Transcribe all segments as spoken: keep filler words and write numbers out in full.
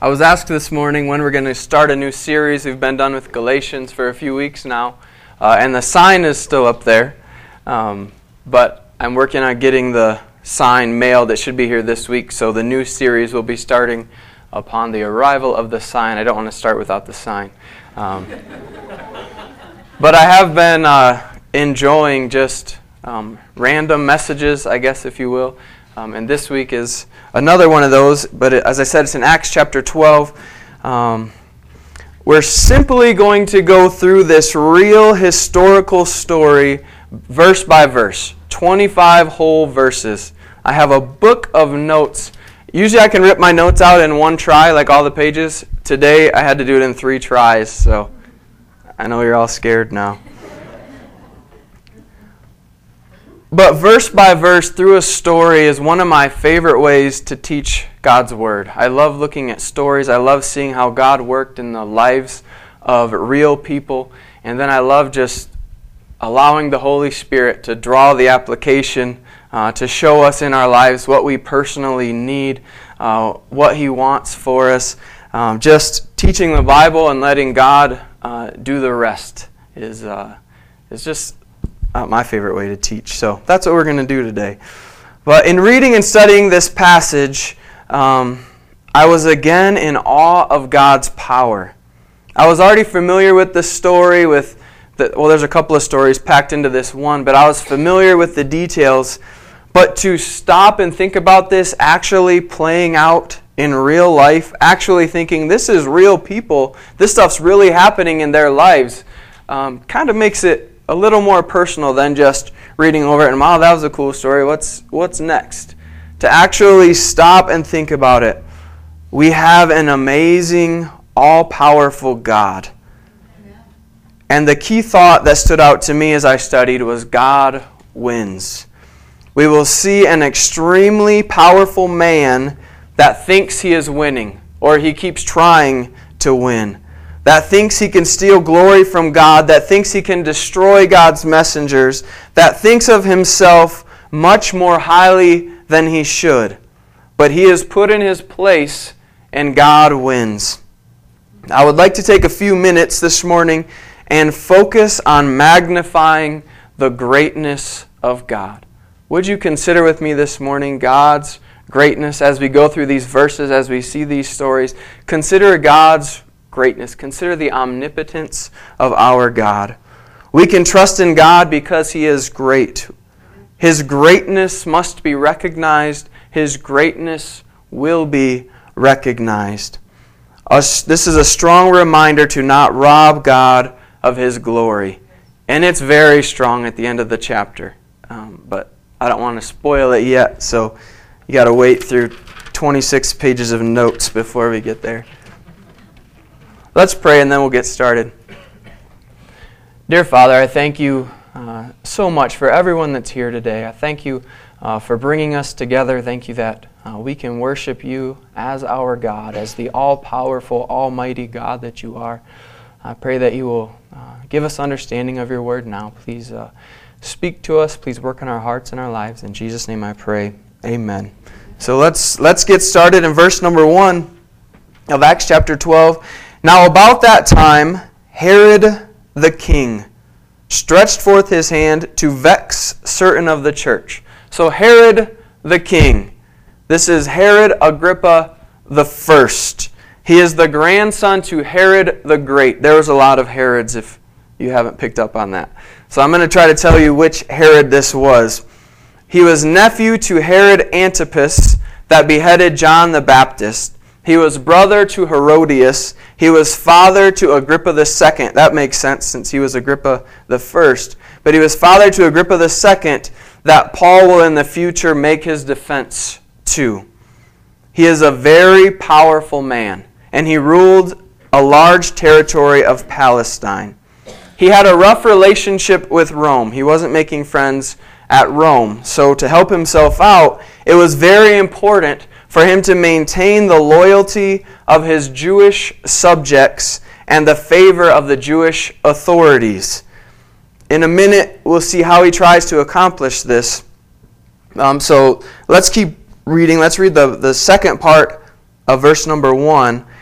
I was asked this morning when we're going to start a new series. We've been done with Galatians for a few weeks now, uh, and the sign is still up there, um, but I'm working on getting the sign mailed. It should be here this week, so the new series will be starting upon the arrival of the sign. I don't want to start without the sign. Um, but I have been uh, enjoying just um, random messages, I guess, if you will. Um, and this week is another one of those, but it, as I said, it's in Acts chapter twelve. Um, we're simply going to go through this real historical story, verse by verse, twenty-five whole verses. I have a book of notes. Usually I can rip my notes out in one try, like all the pages. Today I had to do it in three tries, so I know you're all scared now. But verse by verse through a story is one of my favorite ways to teach God's Word. I love looking at stories. I love seeing how God worked in the lives of real people. And then I love just allowing the Holy Spirit to draw the application, uh, to show us in our lives what we personally need, uh, what He wants for us. Um, just teaching the Bible and letting God uh, do the rest is uh, is just Uh, my favorite way to teach. So that's what we're going to do today. But in reading and studying this passage, um, I was again in awe of God's power. I was already familiar with the story, with the, well, there's a couple of stories packed into this one, but I was familiar with the details. But to stop and think about this actually playing out in real life, actually thinking this is real people, this stuff's really happening in their lives, um, kind of makes it a little more personal than just reading over it and, wow, that was a cool story. What's what's next? To actually stop and think about it. We have an amazing, all-powerful God. And the key thought that stood out to me as I studied was God wins. We will see an extremely powerful man that thinks he is winning, or he keeps trying to win, that thinks he can steal glory from God, that thinks he can destroy God's messengers, that thinks of himself much more highly than he should. But he is put in his place, and God wins. I would like to take a few minutes this morning and focus on magnifying the greatness of God. Would you consider with me this morning God's greatness as we go through these verses, as we see these stories? Consider God's greatness. Consider the omnipotence of our God. We can trust in God because He is great. His greatness must be recognized. His greatness will be recognized. Us, this is a strong reminder to not rob God of His glory. And it's very strong at the end of the chapter. Um, but I don't want to spoil it yet, so you got to wait through twenty-six pages of notes before we get there. Let's pray and then we'll get started. Dear Father, I thank you uh, so much for everyone that's here today. I thank you uh, for bringing us together. Thank you that uh, we can worship you as our God, as the all-powerful, almighty God that you are. I pray that you will uh, give us understanding of your word now. Please uh, speak to us. Please work in our hearts and our lives. In Jesus' name I pray. Amen. So let's let's get started in verse number one of Acts chapter twelve. Now about that time, Herod the king stretched forth his hand to vex certain of the church. So Herod the king, this is Herod Agrippa the first. He is the grandson to Herod the Great. There was a lot of Herods if you haven't picked up on that. So I'm going to try to tell you which Herod this was. He was nephew to Herod Antipas that beheaded John the Baptist. He was brother to Herodias. He was father to Agrippa the second. That makes sense since he was Agrippa the first. But he was father to Agrippa the second that Paul will in the future make his defense to. He is a very powerful man, and he ruled a large territory of Palestine. He had a rough relationship with Rome. He wasn't making friends at Rome. So to help himself out, it was very important for him to maintain the loyalty of his Jewish subjects and the favor of the Jewish authorities. In a minute, we'll see how he tries to accomplish this. Um, so let's keep reading. Let's read the, the second part of verse number one.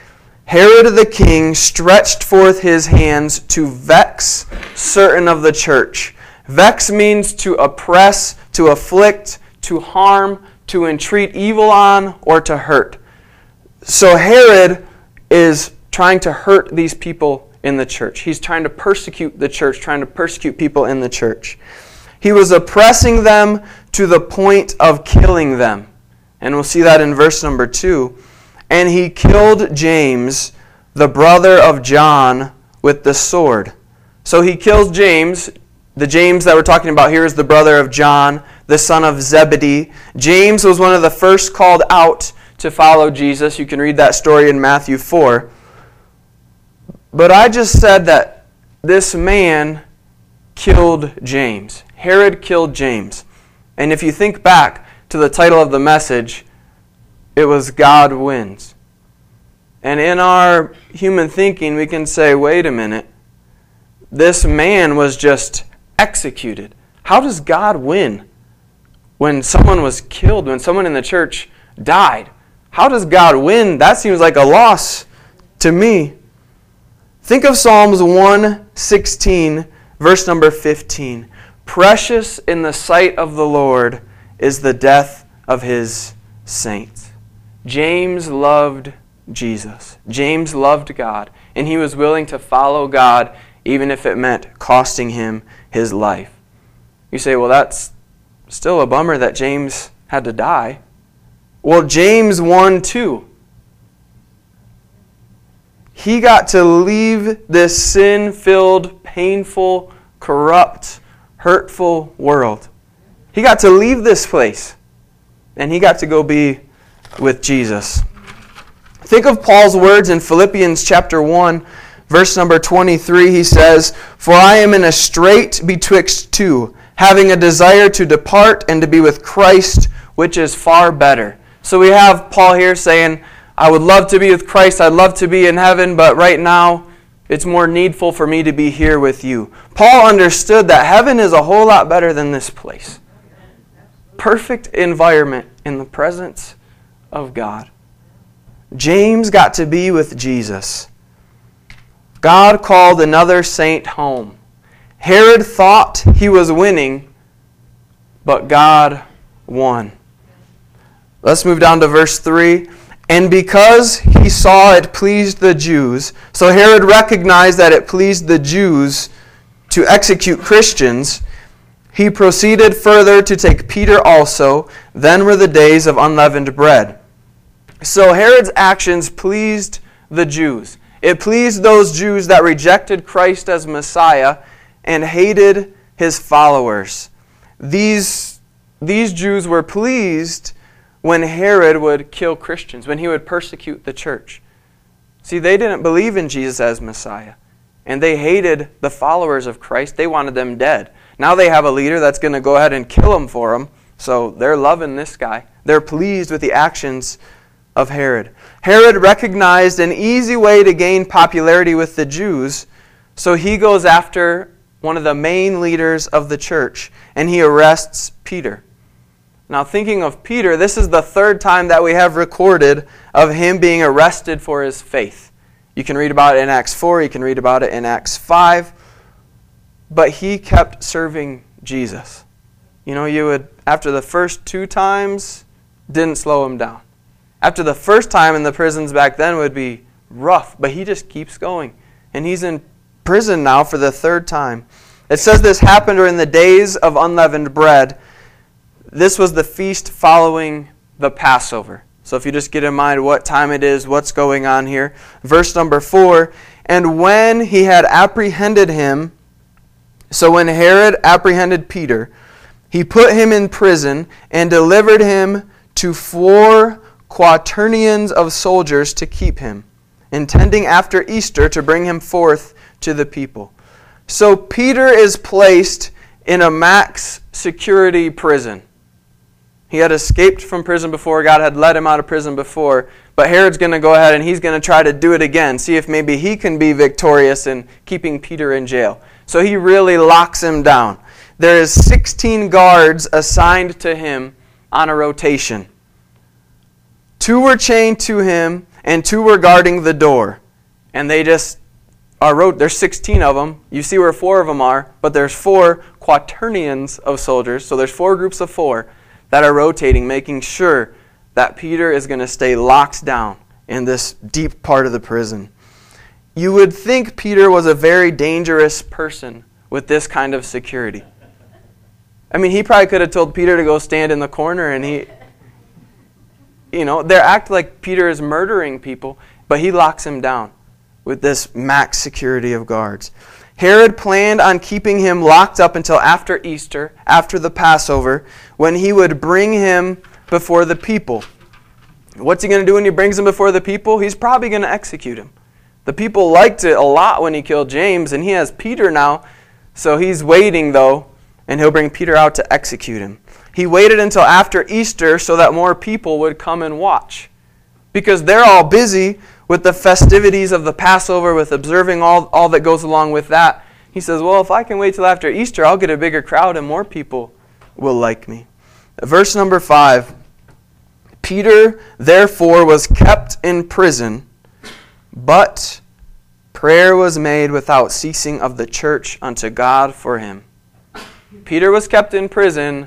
Herod the king stretched forth his hands to vex certain of the church. Vex means to oppress, to afflict, to harm, to entreat evil on, or to hurt. So Herod is trying to hurt these people in the church. He's trying to persecute the church, trying to persecute people in the church. He was oppressing them to the point of killing them. And we'll see that in verse number two. And he killed James, the brother of John, with the sword. So he kills James. The James that we're talking about here is the brother of John, the son of Zebedee. James was one of the first called out to follow Jesus. You can read that story in Matthew four. But I just said that this man killed James. Herod killed James. And if you think back to the title of the message, it was God Wins. And in our human thinking, we can say, wait a minute, this man was just executed. How does God win when someone was killed, when someone in the church died? How does God win? That seems like a loss to me. Think of Psalms one sixteen, verse number fifteen. Precious in the sight of the Lord is the death of his saints. James loved Jesus. James loved God, and he was willing to follow God even if it meant costing him his life. You say, well, that's still a bummer that James had to die. Well, James one two. He got to leave this sin-filled, painful, corrupt, hurtful world. He got to leave this place, and he got to go be with Jesus. Think of Paul's words in Philippians chapter one, verse number twenty-three. He says, "For I am in a strait betwixt two, having a desire to depart and to be with Christ, which is far better." So we have Paul here saying, I would love to be with Christ, I'd love to be in heaven, but right now it's more needful for me to be here with you. Paul understood that heaven is a whole lot better than this place. Perfect environment in the presence of God. James got to be with Jesus. God called another saint home. Herod thought he was winning, but God won. Let's move down to verse three. And because he saw it pleased the Jews, so Herod recognized that it pleased the Jews to execute Christians, he proceeded further to take Peter also. Then were the days of unleavened bread. So Herod's actions pleased the Jews. It pleased those Jews that rejected Christ as Messiah and hated his followers. These, these Jews were pleased when Herod would kill Christians, when he would persecute the church. See, they didn't believe in Jesus as Messiah, and they hated the followers of Christ. They wanted them dead. Now they have a leader that's going to go ahead and kill them for them, so they're loving this guy. They're pleased with the actions of Herod. Herod recognized an easy way to gain popularity with the Jews, so he goes after one of the main leaders of the church, and he arrests Peter. Now, thinking of Peter, this is the third time that we have recorded of him being arrested for his faith. You can read about it in Acts four, you can read about it in Acts five. But he kept serving Jesus. You know, you would, after the first two times, didn't slow him down. After the first time in the prisons back then would be rough, but he just keeps going. And he's in prison now for the third time. It says this happened during the days of unleavened bread. This was the feast following the Passover. So if you just get in mind what time it is, what's going on here. Verse number four, and when he had apprehended him, so when Herod apprehended Peter, he put him in prison and delivered him to four quaternions of soldiers to keep him, intending after Easter to bring him forth to the people. So Peter is placed in a max security prison. He had escaped from prison before. God had let him out of prison before. But Herod's going to go ahead and he's going to try to do it again. See if maybe he can be victorious in keeping Peter in jail. So he really locks him down. There is sixteen guards assigned to him on a rotation. Two were chained to him and two were guarding the door. And they just are wrote. There's sixteen of them. You see where four of them are, but there's four quaternions of soldiers. So there's four groups of four that are rotating, making sure that Peter is going to stay locked down in this deep part of the prison. You would think Peter was a very dangerous person with this kind of security. I mean, he probably could have told Peter to go stand in the corner, and he, you know, they act like Peter is murdering people, but he locks him down with this max security of guards. Herod planned on keeping him locked up until after Easter, after the Passover, when he would bring him before the people. What's he going to do when he brings him before the people? He's probably going to execute him. The people liked it a lot when he killed James, and he has Peter now, so he's waiting, though, and he'll bring Peter out to execute him. He waited until after Easter so that more people would come and watch, because they're all busy with the festivities of the Passover, with observing all, all that goes along with that. He says, well, if I can wait till after Easter, I'll get a bigger crowd and more people will like me. Verse number five, Peter therefore was kept in prison, but prayer was made without ceasing of the church unto God for him. Peter was kept in prison,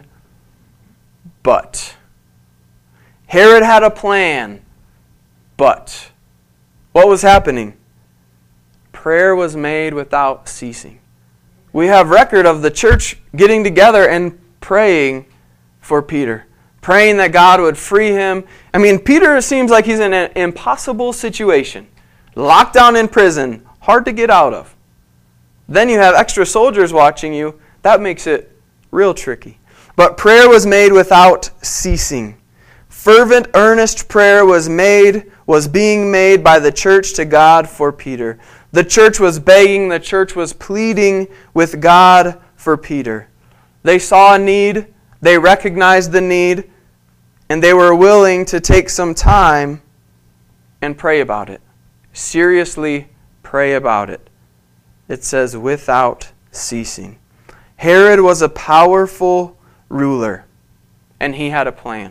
but Herod had a plan, but what was happening? Prayer was made without ceasing. We have record of the church getting together and praying for Peter, praying that God would free him. I mean, Peter seems like he's in an impossible situation, locked down in prison, hard to get out of. Then you have extra soldiers watching you. That makes it real tricky. But prayer was made without ceasing. Fervent, earnest prayer was made, was being made by the church to God for Peter. The church was begging, the church was pleading with God for Peter. They saw a need, they recognized the need, and they were willing to take some time and pray about it. Seriously pray about it. It says without ceasing. Herod was a powerful ruler, and he had a plan.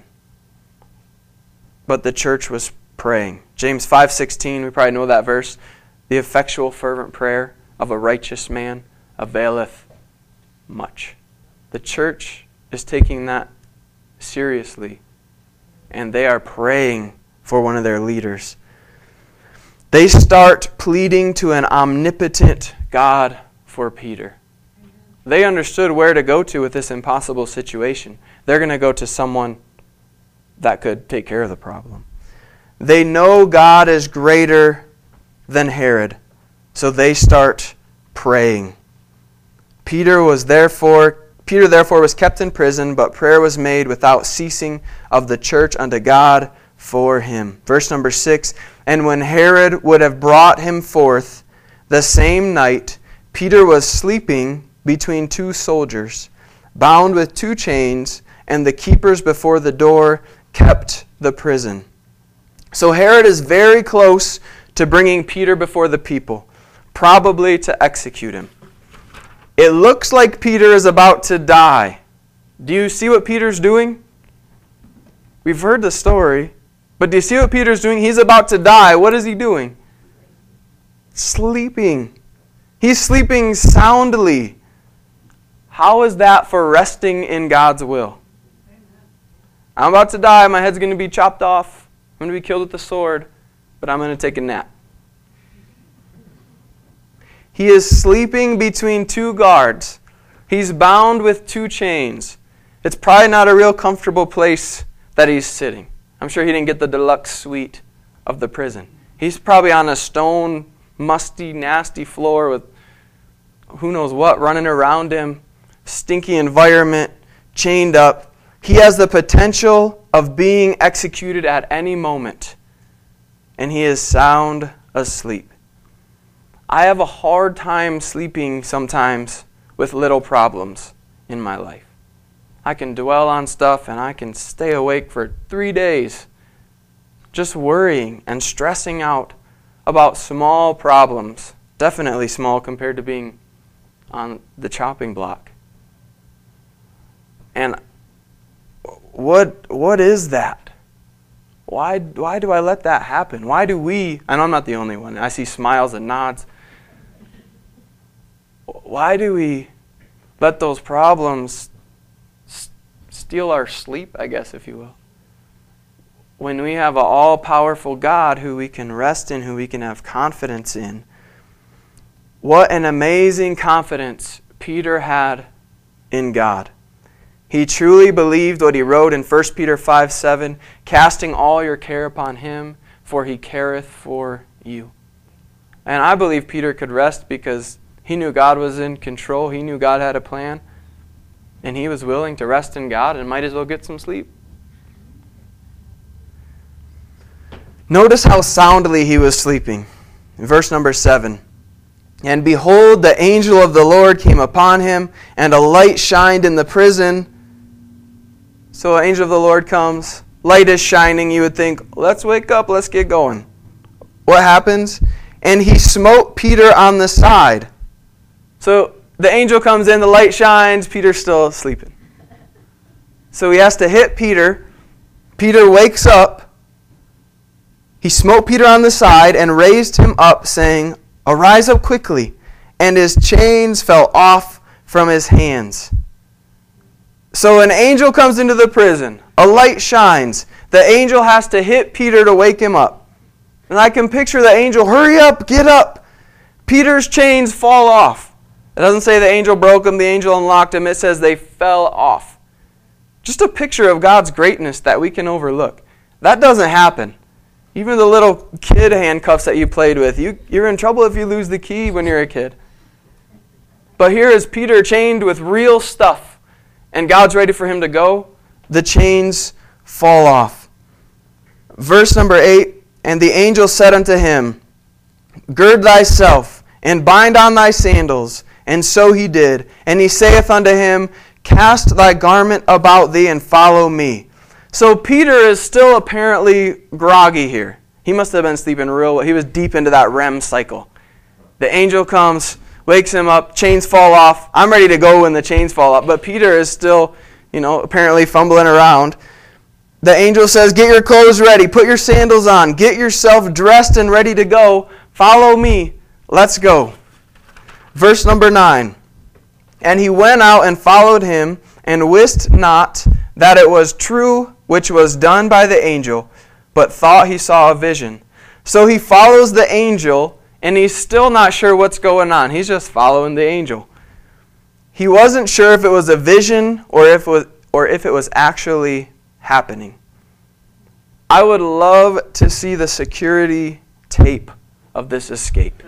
But the church was praying. James five sixteen, we probably know that verse. The effectual fervent prayer of a righteous man availeth much. The church is taking that seriously, and they are praying for one of their leaders. They start pleading to an omnipotent God for Peter. They understood where to go to with this impossible situation. They're going to go to someone that could take care of the problem. They know God is greater than Herod, so they start praying. Peter was therefore Peter therefore was kept in prison, but prayer was made without ceasing of the church unto God for him. Verse number six, and when Herod would have brought him forth the same night, Peter was sleeping between two soldiers, bound with two chains, and the keepers before the door kept the prison. So Herod is very close to bringing Peter before the people, probably to execute him. It looks like Peter is about to die. Do you see what Peter's doing? We've heard the story, but do you see what Peter's doing? He's about to die. What is he doing? Sleeping. He's sleeping soundly. How is that for resting in God's will? I'm about to die. My head's going to be chopped off. I'm going to be killed with the sword, but I'm going to take a nap. He is sleeping between two guards. He's bound with two chains. It's probably not a real comfortable place that he's sitting. I'm sure he didn't get the deluxe suite of the prison. He's probably on a stone, musty, nasty floor with who knows what running around him, stinky environment, chained up. He has the potential of being executed at any moment, and he is sound asleep. I have a hard time sleeping sometimes with little problems in my life. I can dwell on stuff and I can stay awake for three days just worrying and stressing out about small problems, definitely small compared to being on the chopping block. And what what is that? Why, why do I let that happen? Why do we, and I'm not the only one, I see smiles and nods. Why do we let those problems s- steal our sleep, I guess, if you will? When we have an all-powerful God who we can rest in, who we can have confidence in. What an amazing confidence Peter had in God. He truly believed what he wrote in First Peter five seven, casting all your care upon him, for he careth for you. And I believe Peter could rest because he knew God was in control. He knew God had a plan. And he was willing to rest in God and might as well get some sleep. Notice how soundly he was sleeping. In verse number seven. And behold, the angel of the Lord came upon him, and a light shined in the prison. So an angel of the Lord comes, light is shining. You would think, let's wake up, let's get going. What happens? And he smote Peter on the side. So the angel comes in, the light shines, Peter's still sleeping. So he has to hit Peter. Peter wakes up. He smote Peter on the side and raised him up, saying, Arise up quickly. And his chains fell off from his hands. So an angel comes into the prison. A light shines. The angel has to hit Peter to wake him up. And I can picture the angel, hurry up, get up. Peter's chains fall off. It doesn't say the angel broke them, the angel unlocked them. It says they fell off. Just a picture of God's greatness that we can overlook. That doesn't happen. Even the little kid handcuffs that you played with, you, you're in trouble if you lose the key when you're a kid. But here is Peter chained with real stuff, and God's ready for him to go. The chains fall off. Verse number eight, And the angel said unto him, Gird thyself, and bind on thy sandals. And so he did. And he saith unto him, Cast thy garment about thee, and follow me. So Peter is still apparently groggy here. He must have been sleeping real well. He was deep into that R E M cycle. The angel comes, wakes him up, chains fall off. I'm ready to go when the chains fall off. But Peter is still, you know, apparently fumbling around. The angel says, Get your clothes ready. Put your sandals on. Get yourself dressed and ready to go. Follow me. Let's go. Verse number nine. And he went out and followed him, and wist not that it was true which was done by the angel, but thought he saw a vision. So he follows the angel, and he's still not sure what's going on. He's just following the angel. He wasn't sure if it was a vision or if it was, or if it was actually happening. I would love to see the security tape of this escape.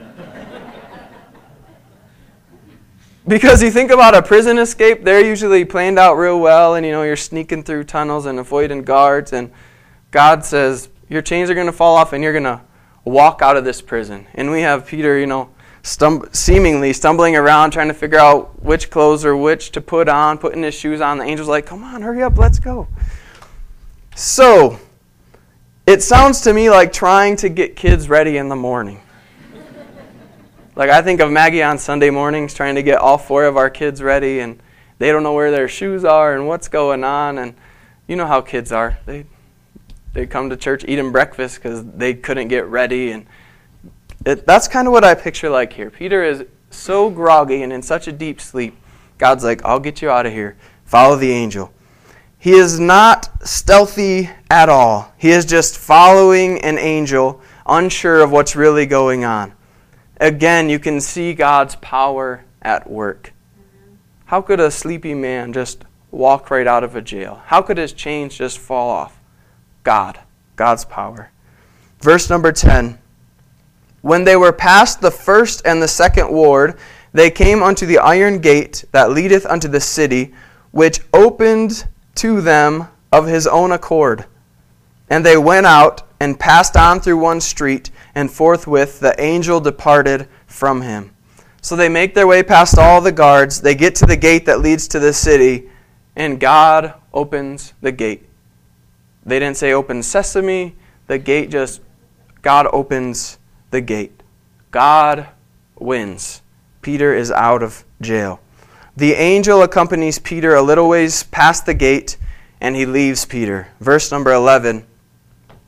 Because you think about a prison escape, they're usually planned out real well, and you know, you're sneaking through tunnels and avoiding guards, and God says, your chains are going to fall off and you're going to walk out of this prison. And we have Peter, you know, stum- seemingly stumbling around trying to figure out which clothes or which to put on, putting his shoes on. The angel's like, come on, hurry up, let's go. So, it sounds to me like trying to get kids ready in the morning. Like I think of Maggie on Sunday mornings trying to get all four of our kids ready, and they don't know where their shoes are and what's going on. And you know how kids are. They they come to church eating breakfast because they couldn't get ready. And it, that's kind of what I picture like here. Peter is so groggy and in such a deep sleep. God's like, I'll get you out of here. Follow the angel. He is not stealthy at all. He is just following an angel, unsure of what's really going on. Again, you can see God's power at work. How could a sleepy man just walk right out of a jail? How could his chains just fall off? God. God's power. Verse number ten. When they were past the first and the second ward, they came unto the iron gate that leadeth unto the city, which opened to them of his own accord. And they went out and passed on through one street, and forthwith the angel departed from him. So they make their way past all the guards. They get to the gate that leads to the city, and God opens the gate. They didn't say open sesame. The gate just, God opens the gate. God wins. Peter is out of jail. The angel accompanies Peter a little ways past the gate, and he leaves Peter. Verse number eleven.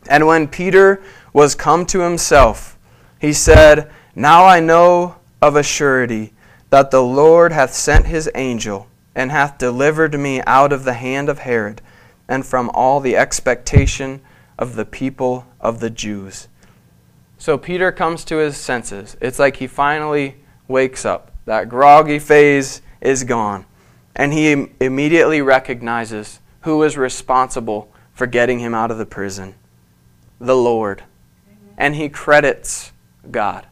And when Peter was come to himself, he said, Now I know of a surety that the Lord hath sent his angel, and hath delivered me out of the hand of Herod, and from all the expectation of the people of the Jews. So Peter comes to his senses. It's like he finally wakes up. That groggy phase is gone. And he im- immediately recognizes who is responsible for getting him out of the prison. The Lord. And he credits God.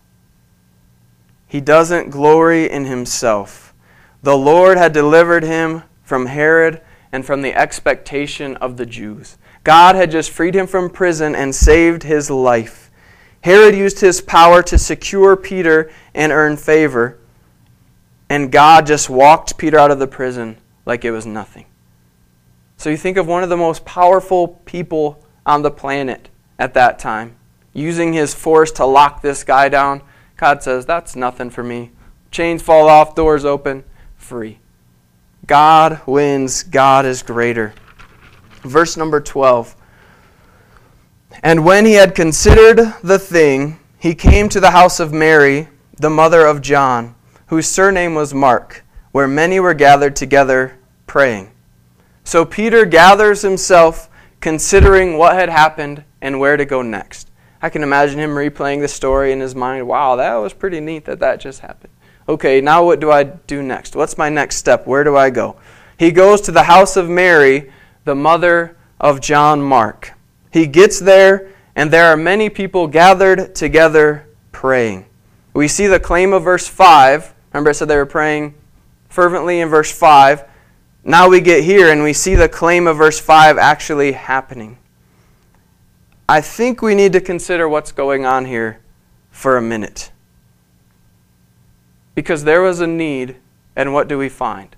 He doesn't glory in himself. The Lord had delivered him from Herod and from the expectation of the Jews. God had just freed him from prison and saved his life. Herod used his power to secure Peter and earn favor. And God just walked Peter out of the prison like it was nothing. So you think of one of the most powerful people on the planet at that time, using his force to lock this guy down. God says, that's nothing for me. Chains fall off, doors open, free. God wins. God is greater. Verse number twelve. And when he had considered the thing, he came to the house of Mary, the mother of John, whose surname was Mark, where many were gathered together praying. So Peter gathers himself, considering what had happened and where to go next. I can imagine him replaying the story in his mind. Wow, that was pretty neat that that just happened. Okay, now what do I do next? What's my next step? Where do I go? He goes to the house of Mary, the mother of John Mark. He gets there, and there are many people gathered together praying. We see the claim of verse five. Remember I said they were praying fervently in verse five. Now we get here, and we see the claim of verse five actually happening. I think we need to consider what's going on here for a minute. Because there was a need, and what do we find?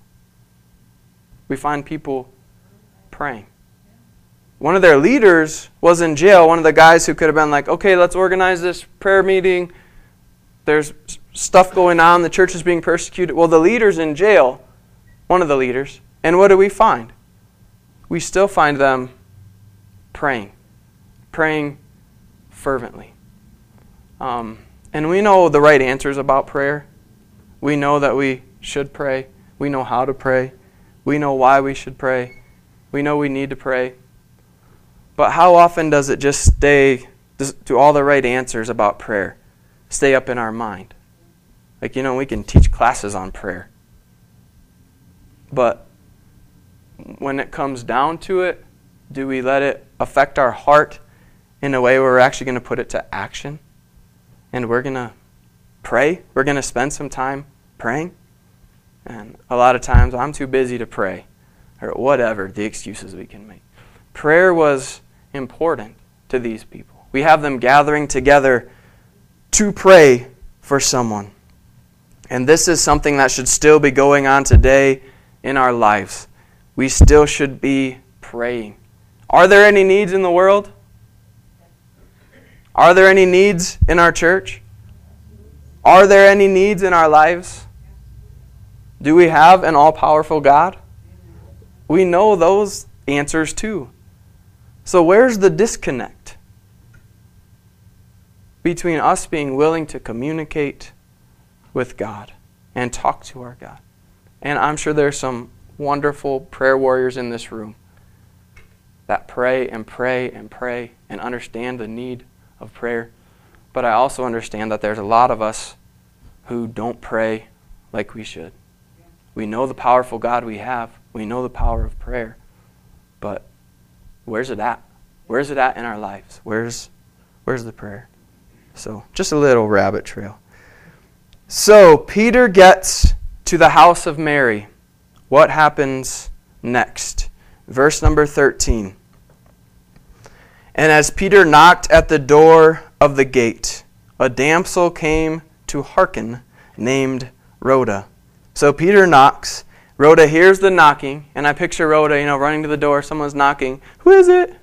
We find people praying. One of their leaders was in jail, one of the guys who could have been like, okay, let's organize this prayer meeting. There's stuff going on, the church is being persecuted. Well, the leader's in jail, one of the leaders. And what do we find? We still find them praying. Praying fervently. Um, and we know the right answers about prayer. We know that we should pray. We know how to pray. We know why we should pray. We know we need to pray. But how often does it just stay, do all the right answers about prayer stay up in our mind? Like, you know, we can teach classes on prayer. But when it comes down to it, do we let it affect our heart in a way where we're actually going to put it to action? And we're going to pray? We're going to spend some time praying? And a lot of times, I'm too busy to pray. Or whatever the excuses we can make. Prayer was important to these people. We have them gathering together to pray for someone. And this is something that should still be going on today in our lives. We still should be praying. Are there any needs in the world? Are there any needs in our church? Are there any needs in our lives? Do we have an all-powerful God? We know those answers too. So where's the disconnect between us being willing to communicate with God and talk to our God? And I'm sure there's some wonderful prayer warriors in this room that pray and pray and pray and understand the need of prayer. But I also understand that there's a lot of us who don't pray like we should. We know the powerful God we have. We know the power of prayer. But where's it at? Where's it at in our lives? Where's where's the prayer? So, just a little rabbit trail. So, Peter gets to the house of Mary. What happens next? Verse number thirteen. And as Peter knocked at the door of the gate, a damsel came to hearken, named Rhoda. So Peter knocks. Rhoda hears the knocking, and I picture Rhoda, you know, running to the door. Someone's knocking. Who is it?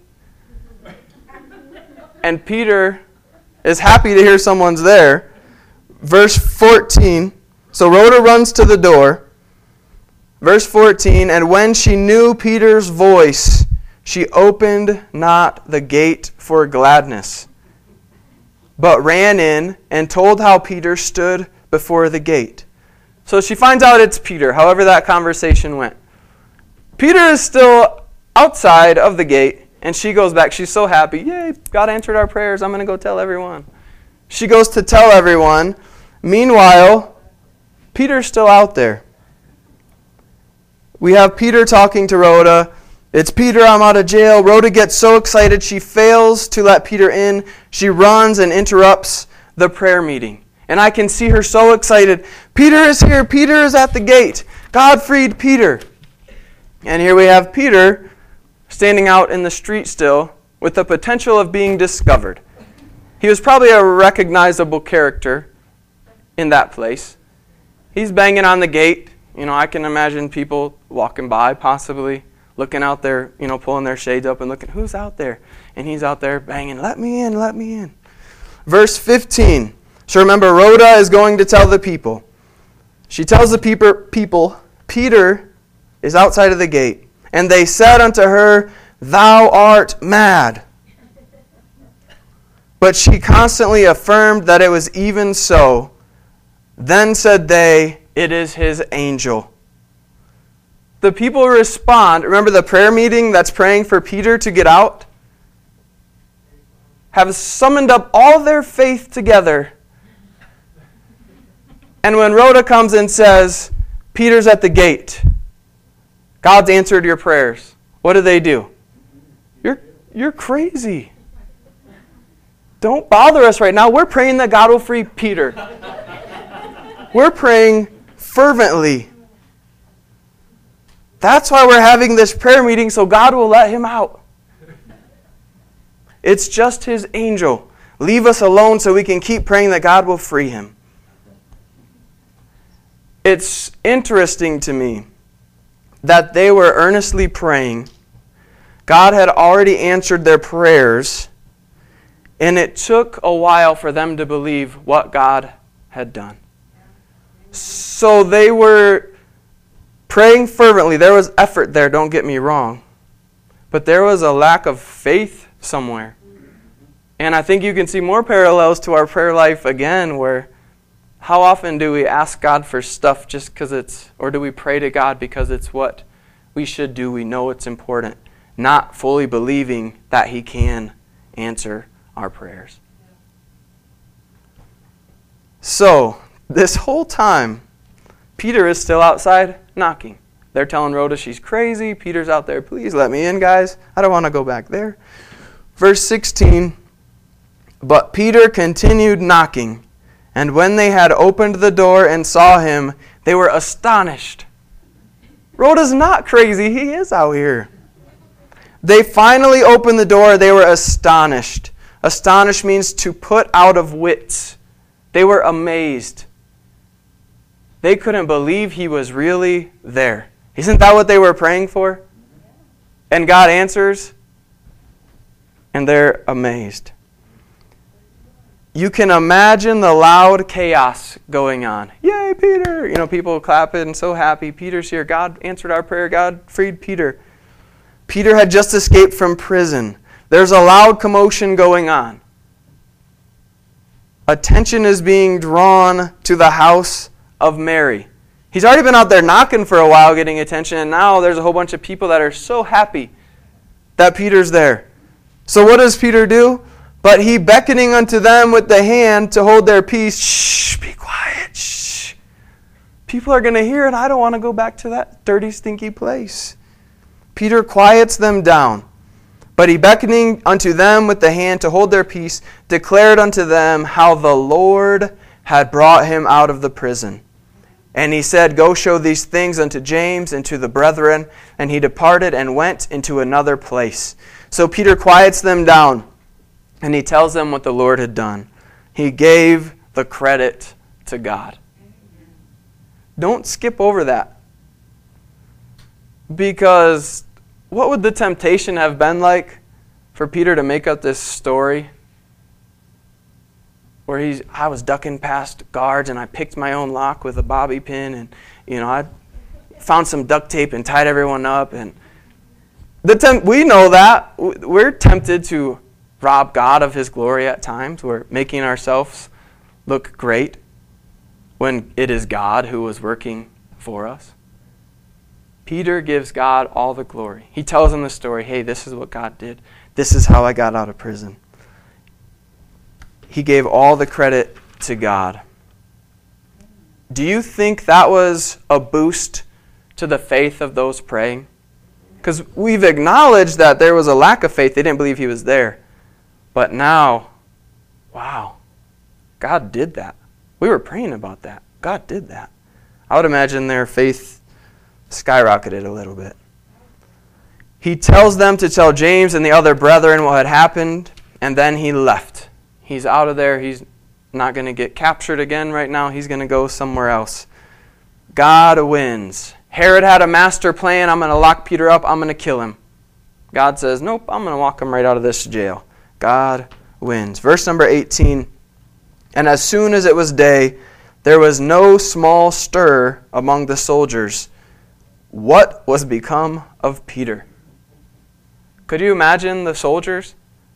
And Peter is happy to hear someone's there. Verse fourteen. So Rhoda runs to the door. Verse fourteen. And when she knew Peter's voice, she opened not the gate for gladness, but ran in and told how Peter stood before the gate. So she finds out it's Peter, however that conversation went. Peter is still outside of the gate, and she goes back. She's so happy. Yay, God answered our prayers. I'm going to go tell everyone. She goes to tell everyone. Meanwhile, Peter's still out there. We have Peter talking to Rhoda. It's Peter, I'm out of jail. Rhoda gets so excited she fails to let Peter in. She runs and interrupts the prayer meeting. And I can see her so excited. Peter is here. Peter is at the gate. God freed Peter. And here we have Peter standing out in the street still with the potential of being discovered. He was probably a recognizable character in that place. He's banging on the gate. You know, I can imagine people walking by possibly, looking out there, you know, pulling their shades up and looking, who's out there? And he's out there banging, let me in, let me in. Verse fifteen. So remember, Rhoda is going to tell the people. She tells the people, people, Peter is outside of the gate. And they said unto her, thou art mad. But she constantly affirmed that it was even so. Then said they, it is his angel. The people respond. Remember the prayer meeting that's praying for Peter to get out? Have summoned up all their faith together. And when Rhoda comes and says, Peter's at the gate, God's answered your prayers, what do they do? You're, you're crazy. Don't bother us right now. We're praying that God will free Peter. We're praying fervently. That's why we're having this prayer meeting, so God will let him out. It's just his angel. Leave us alone so we can keep praying that God will free him. It's interesting to me that they were earnestly praying. God had already answered their prayers, and it took a while for them to believe what God had done. So they were praying fervently. There was effort there, don't get me wrong. But there was a lack of faith somewhere. And I think you can see more parallels to our prayer life again, where how often do we ask God for stuff just because it's, or do we pray to God because it's what we should do, we know it's important, not fully believing that he can answer our prayers. So, this whole time, Peter is still outside knocking. They're telling Rhoda she's crazy. Peter's out there, please let me in, guys. I don't want to go back there. Verse sixteen, but Peter continued knocking, and when they had opened the door and saw him, they were astonished. Rhoda's not crazy. He is out here. They finally opened the door. They were astonished. Astonished means to put out of wits. They were amazed. They couldn't believe he was really there. Isn't that what they were praying for? And God answers, and they're amazed. You can imagine the loud chaos going on. Yay, Peter! You know, people clapping, so happy. Peter's here. God answered our prayer. God freed Peter. Peter had just escaped from prison. There's a loud commotion going on. Attention is being drawn to the house of Mary. He's already been out there knocking for a while, getting attention, and now there's a whole bunch of people that are so happy that Peter's there. So what does Peter do? But he beckoning unto them with the hand to hold their peace. Shh, be quiet. Shh. People are going to hear it. I don't want to go back to that dirty, stinky place. Peter quiets them down. But he beckoning unto them with the hand to hold their peace, declared unto them how the Lord had brought him out of the prison. And he said, go show these things unto James and to the brethren. And he departed and went into another place. So Peter quiets them down. And he tells them what the Lord had done. He gave the credit to God. Don't skip over that. Because what would the temptation have been like for Peter to make up this story where he's, I was ducking past guards and I picked my own lock with a bobby pin and, you know, I found some duct tape and tied everyone up. And The temp- we know that. We're tempted to rob God of his glory at times. We're making ourselves look great when it is God who was working for us. Peter gives God all the glory. He tells him the story. Hey, this is what God did. This is how I got out of prison. He gave all the credit to God. Do you think that was a boost to the faith of those praying? Because we've acknowledged that there was a lack of faith. They didn't believe he was there. But now, wow, God did that. We were praying about that. God did that. I would imagine their faith skyrocketed a little bit. He tells them to tell James and the other brethren what had happened, and then he left. He's out of there. He's not going to get captured again right now. He's going to go somewhere else. God wins. Herod had a master plan. I'm going to lock Peter up. I'm going to kill him. God says, nope, I'm going to walk him right out of this jail. God wins. Verse number eighteen, and as soon as it was day, there was no small stir among the soldiers. What was become of Peter? Could you imagine the soldiers?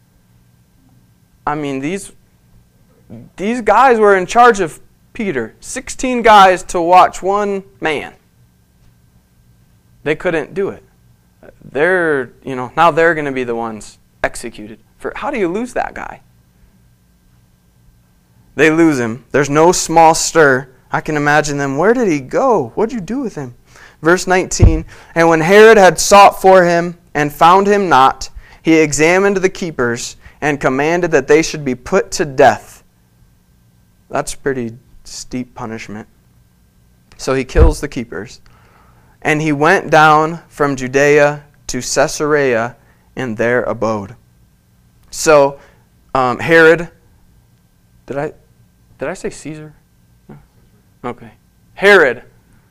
I mean, these, these guys were in charge of Peter. sixteen guys to watch one man. They couldn't do it. They're, you know, now they're going to be the ones executed. For how do you lose that guy? They lose him. There's no small stir. I can imagine them. Where did he go? What did you do with him? Verse nineteen, and when Herod had sought for him and found him not, he examined the keepers and commanded that they should be put to death. That's pretty steep punishment. So he kills the keepers. And he went down from Judea to Caesarea and there abode. So um, Herod, did I did I say Caesar? No. Okay. Herod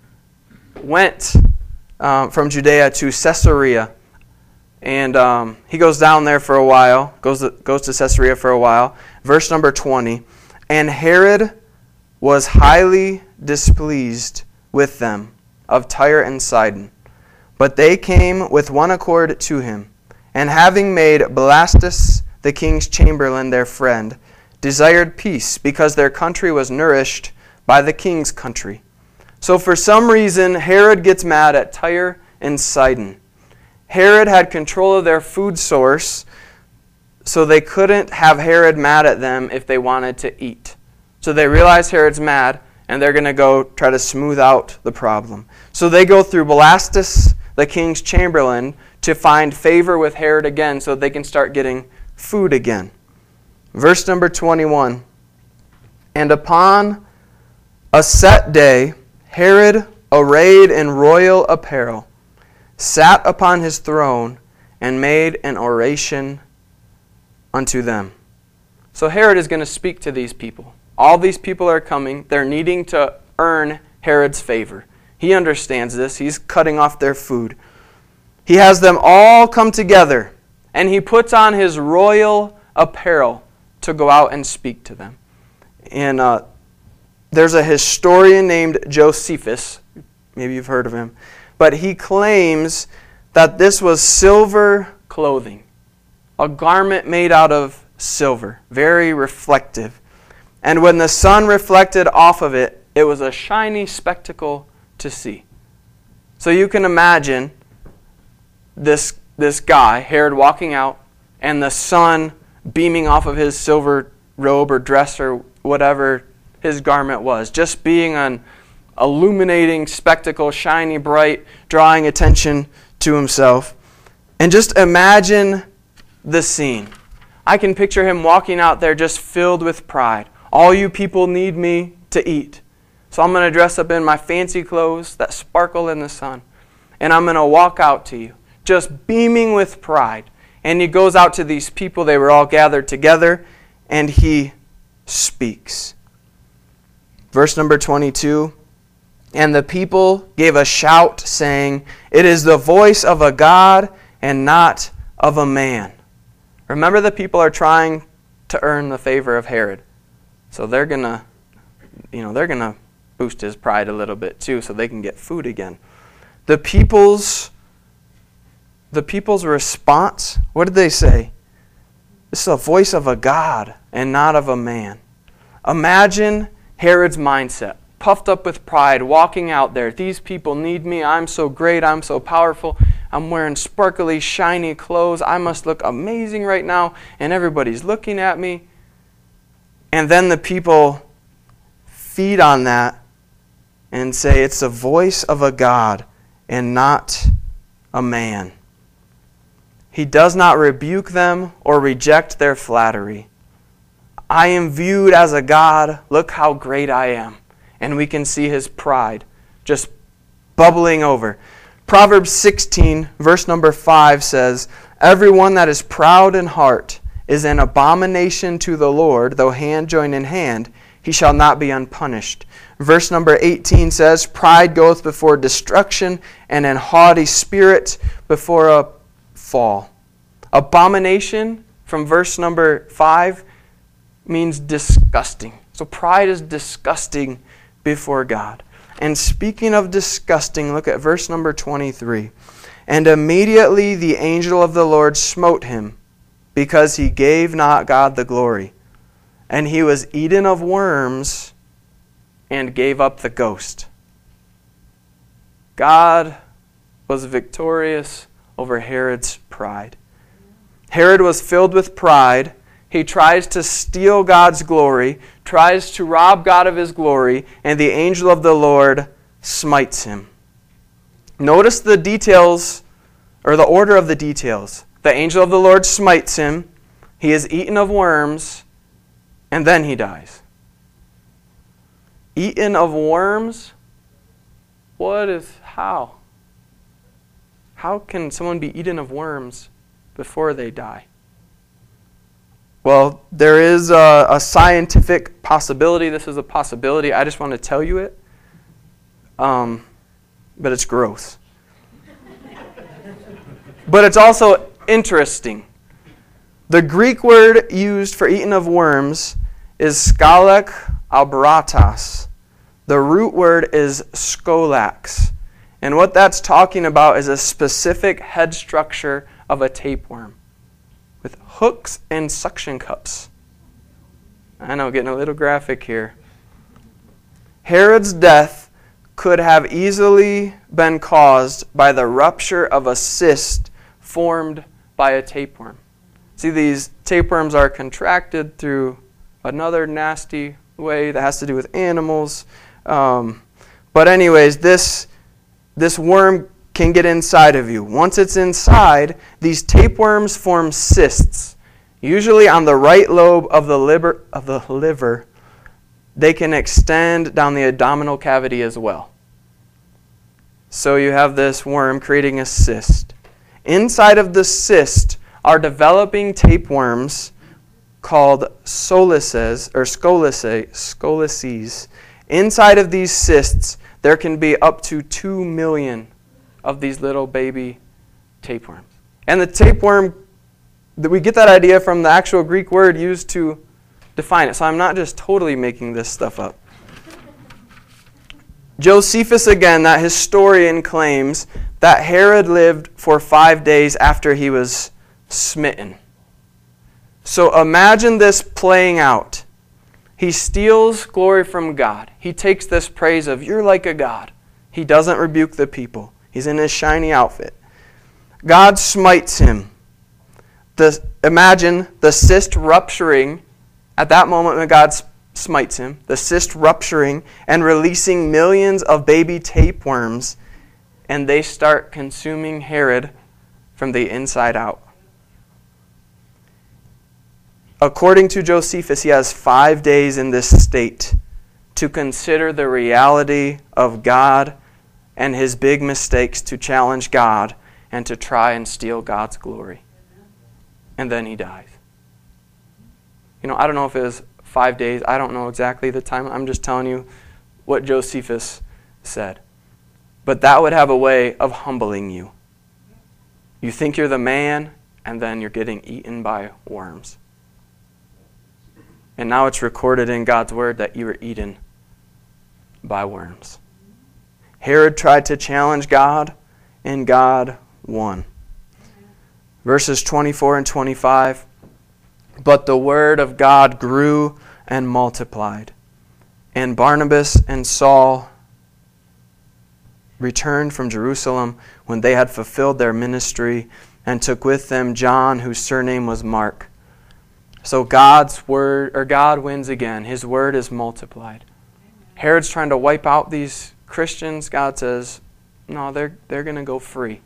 went um, from Judea to Caesarea, and um, he goes down there for a while. Goes to, goes to Caesarea for a while. Verse number twenty, and Herod was highly displeased with them of Tyre and Sidon. But they came with one accord to him, and having made Blastus the king's chamberlain their friend, desired peace, because their country was nourished by the king's country. So for some reason, Herod gets mad at Tyre and Sidon. Herod had control of their food source, so they couldn't have Herod mad at them if they wanted to eat. So they realize Herod's mad, and they're going to go try to smooth out the problem. So they go through Blastus, the king's chamberlain, to find favor with Herod again so they can start getting food again. Verse number twenty-one, and upon a set day, Herod, arrayed in royal apparel, sat upon his throne and made an oration unto them. So Herod is going to speak to these people. All these people are coming. They're needing to earn Herod's favor. He understands this. He's cutting off their food. He has them all come together, and he puts on his royal apparel to go out and speak to them. And uh, there's a historian named Josephus. Maybe you've heard of him. But he claims that this was silver clothing, a garment made out of silver, very reflective. And when the sun reflected off of it, it was a shiny spectacle to see. So you can imagine this, this guy, Herod, walking out, and the sun beaming off of his silver robe or dress or whatever his garment was, just being an illuminating spectacle, shiny, bright, drawing attention to himself. And just imagine the scene. I can picture him walking out there just filled with pride. All you people need me to eat. So I'm going to dress up in my fancy clothes that sparkle in the sun. And I'm going to walk out to you, just beaming with pride. And he goes out to these people. They were all gathered together. And he speaks. Verse number twenty-two. And the people gave a shout, saying, "It is the voice of a God and not of a man." Remember, the people are trying to earn the favor of Herod. So they're going to, you know, they're going to boost his pride a little bit too so they can get food again. The people's the people's response, what did they say? This is the voice of a God and not of a man. Imagine Herod's mindset, puffed up with pride, walking out there. These people need me. I'm so great. I'm so powerful. I'm wearing sparkly, shiny clothes. I must look amazing right now, and everybody's looking at me. And then the people feed on that and say it's the voice of a God and not a man. He does not rebuke them or reject their flattery. I am viewed as a God. Look how great I am. And we can see his pride just bubbling over. Proverbs sixteen, verse number five says, everyone that is proud in heart is an abomination to the Lord, though hand join in hand, he shall not be unpunished. Verse number eighteen says, pride goeth before destruction, and an haughty spirit before a fall. Abomination, from verse number five, means disgusting. So pride is disgusting before God. And speaking of disgusting, look at verse number twenty-three. And immediately the angel of the Lord smote him, because he gave not God the glory. And he was eaten of worms and gave up the ghost. God was victorious over Herod's pride. Herod was filled with pride. He tries to steal God's glory, tries to rob God of his glory, and the angel of the Lord smites him. Notice the details, or the order of the details. The angel of the Lord smites him, he is eaten of worms, and then he dies. Eaten of worms? What is, how? How can someone be eaten of worms before they die? Well, there is a, a scientific possibility. This is a possibility. I just want to tell you it. Um, but it's gross. But it's also interesting. The Greek word used for eaten of worms is skalek albratas. The root word is skolax. And what that's talking about is a specific head structure of a tapeworm, with hooks and suction cups. I know, getting a little graphic here. Herod's death could have easily been caused by the rupture of a cyst formed by a tapeworm. See, these tapeworms are contracted through another nasty way that has to do with animals. Um, but anyways, this, this worm can get inside of you. Once it's inside, these tapeworms form cysts. Usually on the right lobe of the liver, of the liver, they can extend down the abdominal cavity as well. So you have this worm creating a cyst. Inside of the cyst are developing tapeworms called solices or scolices. scolices. Inside of these cysts, there can be up to two million of these little baby tapeworms. And the tapeworm, we get that idea from the actual Greek word used to define it. So I'm not just totally making this stuff up. Josephus, again, that historian, claims that Herod lived for five days after he was smitten. So imagine this playing out. He steals glory from God. He takes this praise of, you're like a God. He doesn't rebuke the people. He's in his shiny outfit. God smites him. The, imagine the cyst rupturing at that moment when God smites him, the cyst rupturing and releasing millions of baby tapeworms, and they start consuming Herod from the inside out. According to Josephus, he has five days in this state to consider the reality of God and his big mistakes, to challenge God and to try and steal God's glory. And then he dies. You know, I don't know if it was five days. I don't know exactly the time. I'm just telling you what Josephus said. But that would have a way of humbling you. You think you're the man, and then you're getting eaten by worms. And now it's recorded in God's word that you were eaten by worms. Herod tried to challenge God, and God won. Verses twenty-four and twenty-five. But the word of God grew and multiplied, and Barnabas and Saul returned from Jerusalem when they had fulfilled their ministry, and took with them John, whose surname was Mark. So God's word, or God wins again. His word is multiplied. Herod's trying to wipe out these Christians. God says, no, they're they're going to go free.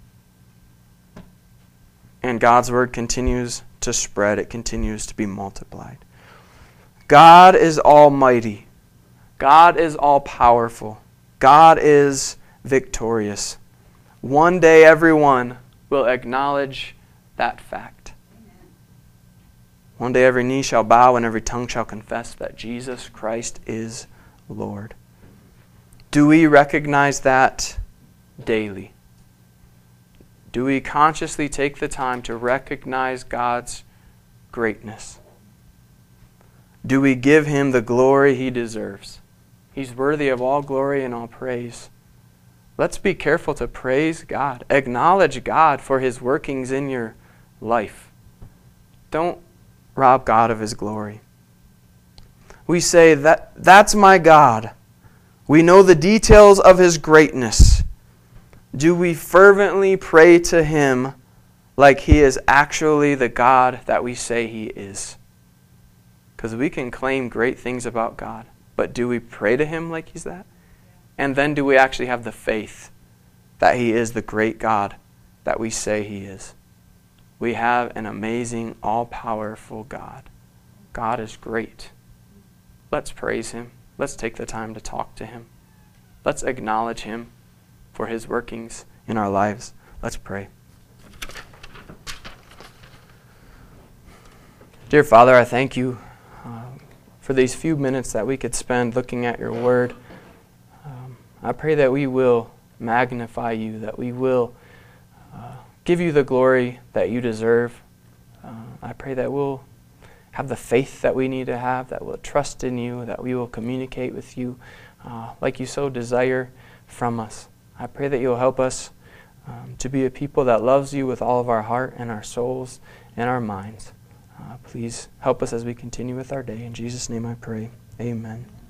And God's word continues to spread. It continues to be multiplied. God is almighty. God is all-powerful. God is victorious. One day everyone will acknowledge that fact. One day every knee shall bow and every tongue shall confess that Jesus Christ is Lord. Do we recognize that daily? Do we consciously take the time to recognize God's greatness? Do we give Him the glory He deserves? He's worthy of all glory and all praise. Let's be careful to praise God. Acknowledge God for His workings in your life. Don't rob God of His glory. We say, that that's my God. We know the details of His greatness. Do we fervently pray to Him like He is actually the God that we say He is? Because we can claim great things about God, but do we pray to Him like He's that? And then do we actually have the faith that He is the great God that we say He is? We have an amazing, all-powerful God. God is great. Let's praise Him. Let's take the time to talk to Him. Let's acknowledge Him for His workings in our lives. Let's pray. Dear Father, I thank You uh, for these few minutes that we could spend looking at Your Word. Um, I pray that we will magnify You, that we will uh, give You the glory that You deserve. Uh, I pray that we'll have the faith that we need to have, that we'll trust in You, that we will communicate with You uh, like You so desire from us. I pray that You'll help us um, to be a people that loves You with all of our heart and our souls and our minds. Uh, please help us as we continue with our day. In Jesus' name I pray. Amen.